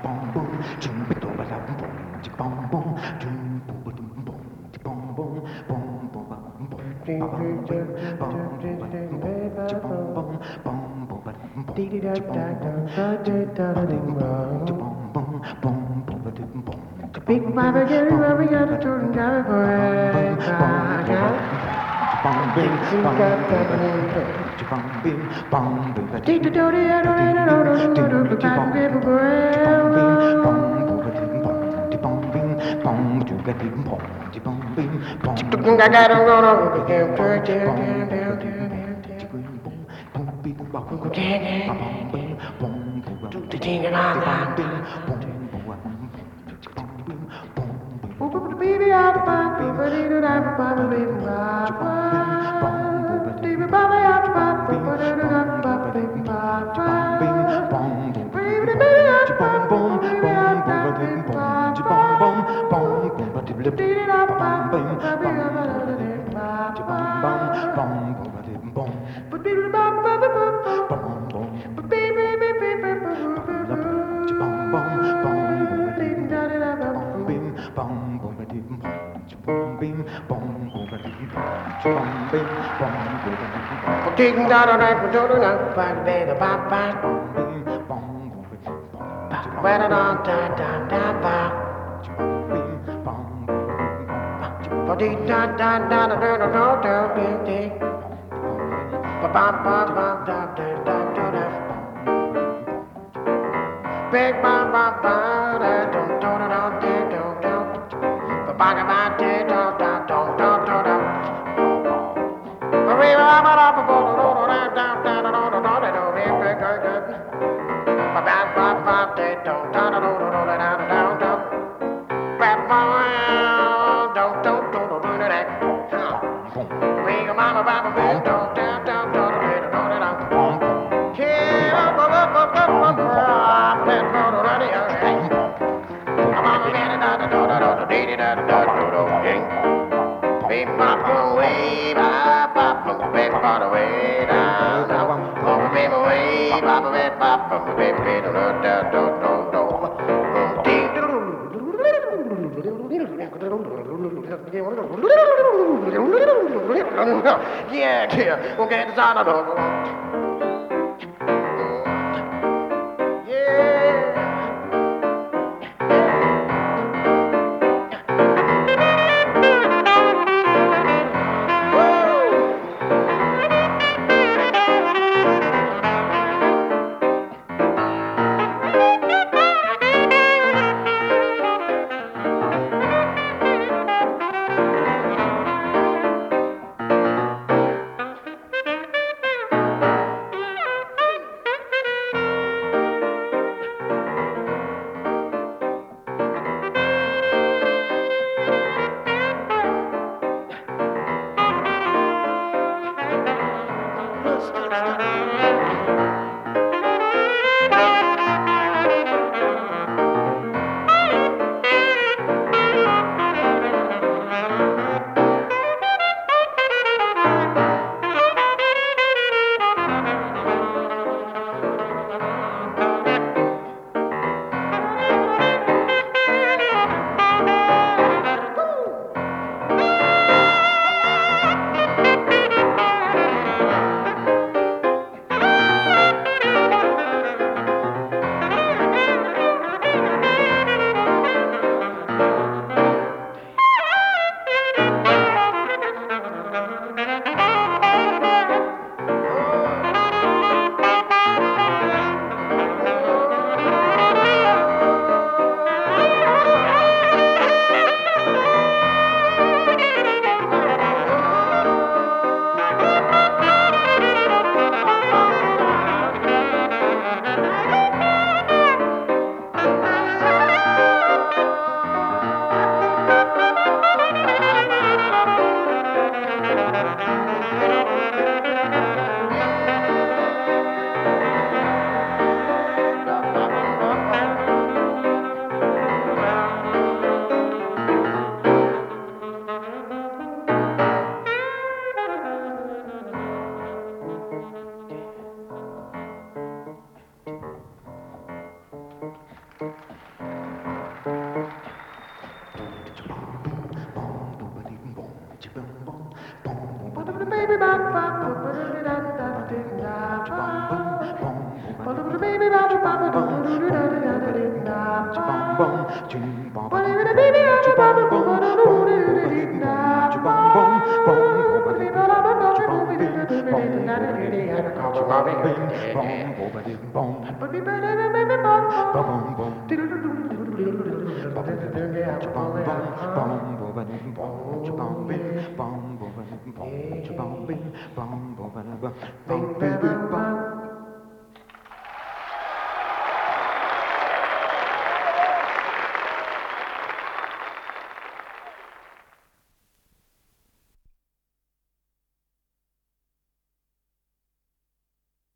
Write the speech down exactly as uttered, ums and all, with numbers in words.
Big Mama, get it, we got to turn down for it. Things you got to Take the dirty out of it, I don't know, don't look back, give a Baby, I'm fine, but it don't have a problem, baby. Baby, Bobby, I'm fine, but it don't have a problem, baby. Baby, baby, I'm fine, baby, I'm fine, baby. Baby, I'm fine, baby, I'm fine, but baby, but baby, Taking down on that, don't know, but baby, bye bye. Ba da da da da da ba. Ba dee da da da da da da da da da. Ba ba ba ba da da da da da. Big ba ba ba da da da da da da da. Ba ba ba ba da da da da da da da. Ba ba ba ba da ba ba da da da da da da da da da. Ba ba ba ba da da da da da da da da da. Ba ba da da da da da da. Ring a mama ba ba ba da da da da da da da. Yeah, ba ba ba ba ba ba. Let's go to the other. Mama da da da da da da da da da da da. Be bop away, bop bop, be bop away down, down. Oh, baby, way, bop, baby, bop, baby, baby, do do do do do. Yeah, yeah, okay, it's out of the. Yeah. Bing,